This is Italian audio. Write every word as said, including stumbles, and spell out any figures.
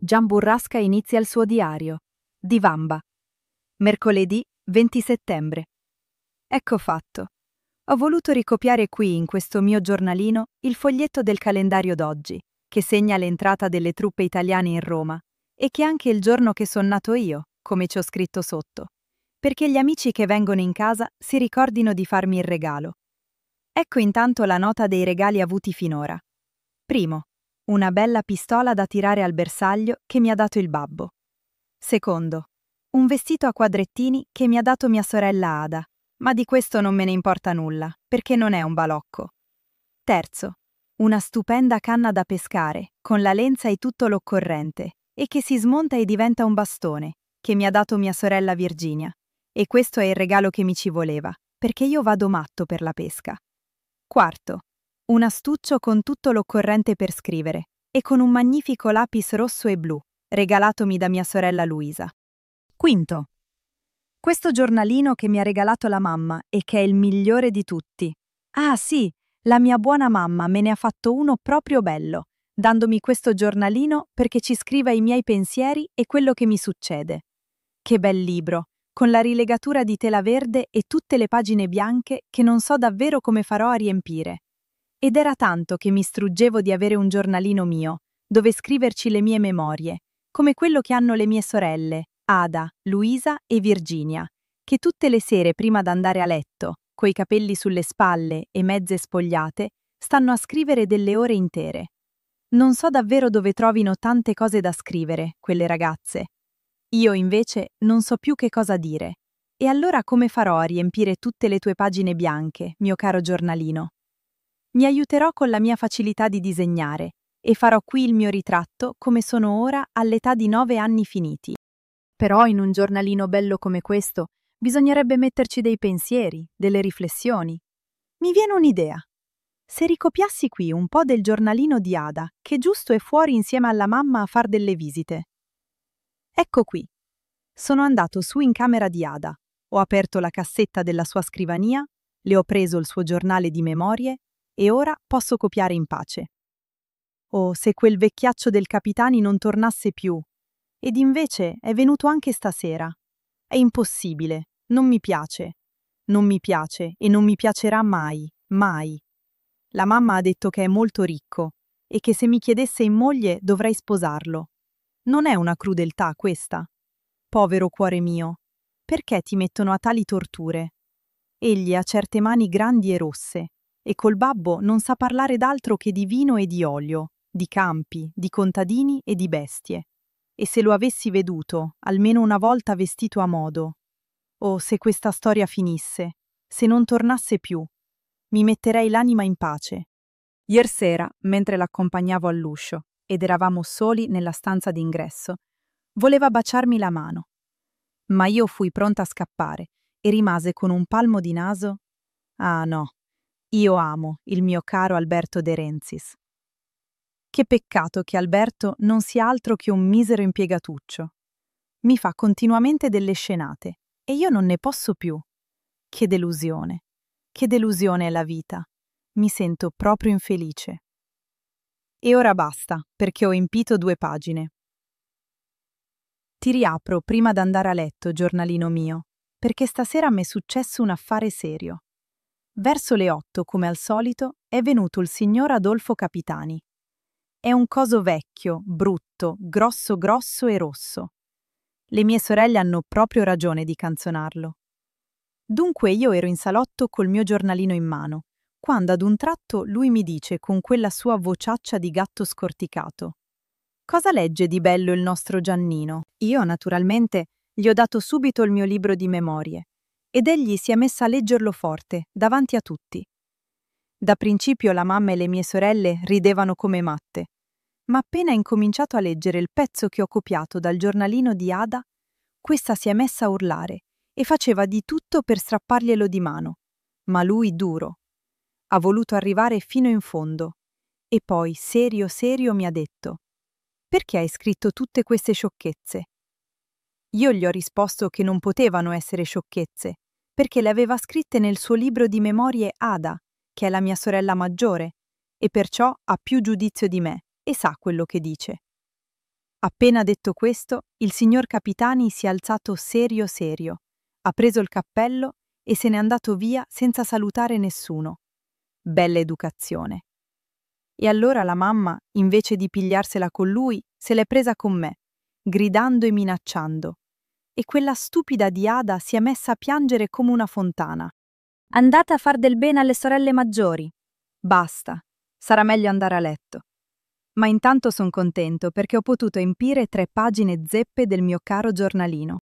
Gian Burrasca inizia il suo diario. Di Vamba. Mercoledì venti settembre. Ecco fatto. Ho voluto ricopiare qui, in questo mio giornalino, il foglietto del calendario d'oggi, che segna l'entrata delle truppe italiane in Roma, e che è anche il giorno che son nato io, come ci ho scritto sotto, perché gli amici che vengono in casa si ricordino di farmi il regalo. Ecco intanto la nota dei regali avuti finora. Primo, una bella pistola da tirare al bersaglio che mi ha dato il babbo. Secondo, un vestito a quadrettini che mi ha dato mia sorella Ada, ma di questo non me ne importa nulla, perché non è un balocco. Terzo, una stupenda canna da pescare, con la lenza e tutto l'occorrente, e che si smonta e diventa un bastone, che mi ha dato mia sorella Virginia, e questo è il regalo che mi ci voleva, perché io vado matto per la pesca. Quarto, un astuccio con tutto l'occorrente per scrivere, e con un magnifico lapis rosso e blu, regalatomi da mia sorella Luisa. Quinto, questo giornalino che mi ha regalato la mamma e che è il migliore di tutti. Ah sì, la mia buona mamma me ne ha fatto uno proprio bello, dandomi questo giornalino perché ci scriva i miei pensieri e quello che mi succede. Che bel libro, con la rilegatura di tela verde e tutte le pagine bianche che non so davvero come farò a riempire. Ed era tanto che mi struggevo di avere un giornalino mio, dove scriverci le mie memorie, come quello che hanno le mie sorelle, Ada, Luisa e Virginia, che tutte le sere prima d'andare a letto, coi capelli sulle spalle e mezze spogliate, stanno a scrivere delle ore intere. Non so davvero dove trovino tante cose da scrivere, quelle ragazze. Io invece non so più che cosa dire. E allora come farò a riempire tutte le tue pagine bianche, mio caro giornalino? Mi aiuterò con la mia facilità di disegnare e farò qui il mio ritratto come sono ora all'età di nove anni finiti. Però in un giornalino bello come questo bisognerebbe metterci dei pensieri, delle riflessioni. Mi viene un'idea. Se ricopiassi qui un po' del giornalino di Ada, che giusto è fuori insieme alla mamma a far delle visite. Ecco qui. Sono andato su in camera di Ada, ho aperto la cassetta della sua scrivania, le ho preso il suo giornale di memorie e ora posso copiare in pace. Oh, se quel vecchiaccio del Capitani non tornasse più! Ed invece è venuto anche stasera. È impossibile, non mi piace. Non mi piace e non mi piacerà mai, mai. La mamma ha detto che è molto ricco e che se mi chiedesse in moglie dovrei sposarlo. Non è una crudeltà questa? Povero cuore mio, perché ti mettono a tali torture? Egli ha certe mani grandi e rosse e col babbo non sa parlare d'altro che di vino e di olio, di campi, di contadini e di bestie. E se lo avessi veduto, almeno una volta vestito a modo. Oh, se questa storia finisse, se non tornasse più, mi metterei l'anima in pace. Ier sera, mentre l'accompagnavo all'uscio ed eravamo soli nella stanza d'ingresso, voleva baciarmi la mano. Ma io fui pronta a scappare e rimase con un palmo di naso. Ah no, io amo il mio caro Alberto De Renzis. Che peccato che Alberto non sia altro che un misero impiegatuccio. Mi fa continuamente delle scenate e io non ne posso più. Che delusione, che delusione è la vita. Mi sento proprio infelice. E ora basta, perché ho empito due pagine. Ti riapro prima d'andare a letto, giornalino mio, perché stasera m'è successo un affare serio. Verso le otto, come al solito, è venuto il signor Adolfo Capitani. È un coso vecchio, brutto, grosso grosso e rosso. Le mie sorelle hanno proprio ragione di canzonarlo. Dunque io ero in salotto col mio giornalino in mano, quando ad un tratto lui mi dice con quella sua vociaccia di gatto scorticato: «Cosa legge di bello il nostro Giannino?» Io, naturalmente, gli ho dato subito il mio libro di memorie, ed egli si è messa a leggerlo forte, davanti a tutti. Da principio la mamma e le mie sorelle ridevano come matte, ma appena ha incominciato a leggere il pezzo che ho copiato dal giornalino di Ada, questa si è messa a urlare e faceva di tutto per strapparglielo di mano, ma lui duro. Ha voluto arrivare fino in fondo e poi, serio serio, mi ha detto: «Perché hai scritto tutte queste sciocchezze?» Io gli ho risposto che non potevano essere sciocchezze, perché le aveva scritte nel suo libro di memorie Ada, che è la mia sorella maggiore, e perciò ha più giudizio di me e sa quello che dice. Appena detto questo, il signor Capitani si è alzato serio serio, ha preso il cappello e se n'è andato via senza salutare nessuno. Bella educazione. E allora la mamma, invece di pigliarsela con lui, se l'è presa con me, gridando e minacciando. E quella stupida di Ada si è messa a piangere come una fontana. Andate a far del bene alle sorelle maggiori. Basta, sarà meglio andare a letto. Ma intanto son contento perché ho potuto empire tre pagine zeppe del mio caro giornalino.